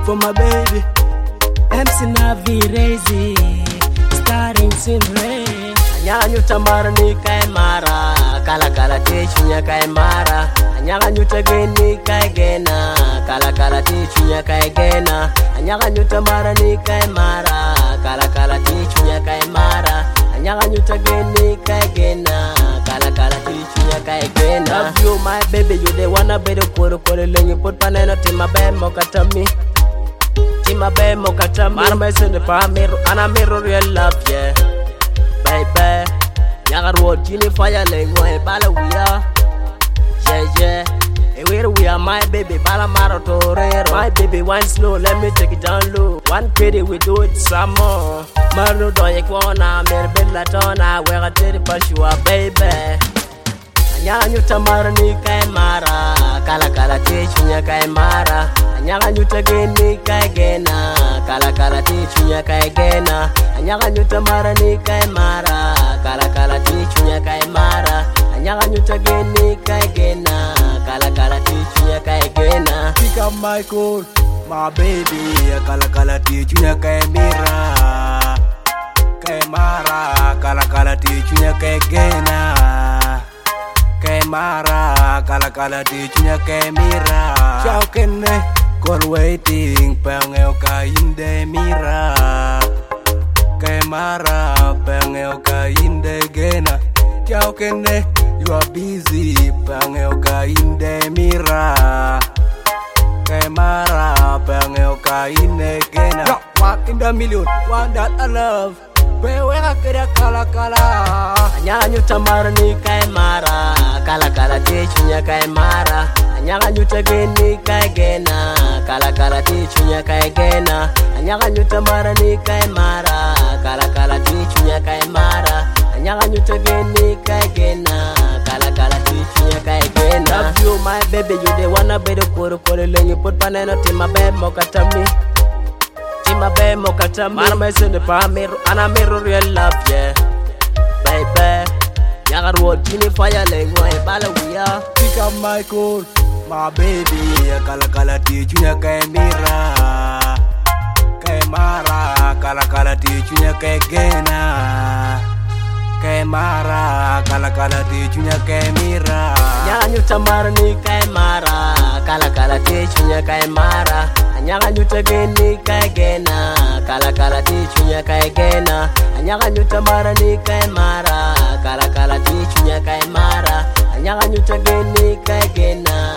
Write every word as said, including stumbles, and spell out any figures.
for my baby. M C Navi Razy, starring Sin Ray. Anyaga nyuta mara ni kai mara, kala kala te chunya kai mara. Anyaga nyuta geni kai gena, kala kala te chunya kai gena. Anyaga nyuta mara ni kai mara, kala kala te chunya kai mara. Anyaga nyuta geni kai gena, kala kala te chunya kai gena. Love you my baby, you the wanna be the koro koro lengi put paneno tima be mokatami. Tima be mokatami. Mara me sende pa miru, ana miru real love yeah. Baby, yaga road gini fire like boy bala we are. Yeah yeah, hey where we are my baby bala maro torero. My baby one slow, let me take it down low. One pity we do it some more. Maru do ye kwana mer bella tona we got it pashua baby. Anyaga nyuta mara ni kai mara, kala kala te chunya kai mara. Anyaga nyuta geni kai gena, kala kala te chunya kai gena. Anyaga nyuta mara ni kai mara, kala kala te chunya kai mara. Anyaga nyuta geni kai gena, kala kala te chunya kai gena. Pick up my call, my baby. Kala kala te chunya kai mira, kai mara. Kala kala te chunya kai gena. Kai mara, kala kala te chunya kai mira. Ciao kenne, call waiting, pangeo ka inde mira. Kai mara, pangeo ka inde gena. Ciao kenne, you are busy, pangeo ka inde mira. Kai mara, pangeo ka inde gena. Yo, one in the million, one that I love. Bewe kira kala kala. Anyaga nyuta mara ni kai mara, kala kala te chunya kai mara. Anyaga nyuta geni kai gena, kala kala te chunya kai gena. Anyaga nyuta mara ni kai mara, kala kala te chunya kai mara. Anyaga nyuta geni kai gena, kala kala te chunya kai gena. Love you my baby, you the wanna be the koro koro lengi put paneno tima be mokatami. Tima be mokatami. Mara me sende pa miru, ana miru real love yeah. Baby, yaga road gini fire like boy bala we are. Pick up my call, my baby. Kala kala te chunya kai mira, kai mara. Kala kala te chunya kai gena. Kai mara, kala kala te chunya kai mira. Anyaga nyuta mara ni kai mara, kala kala te chunya kai mara. Anyaga nyuta geni kai gena, kala kala te chunya kai gena. Anyaga nyuta mara ni kai mara, kala kala te chunya kai mara. Anyaga nyuta geni kai gena.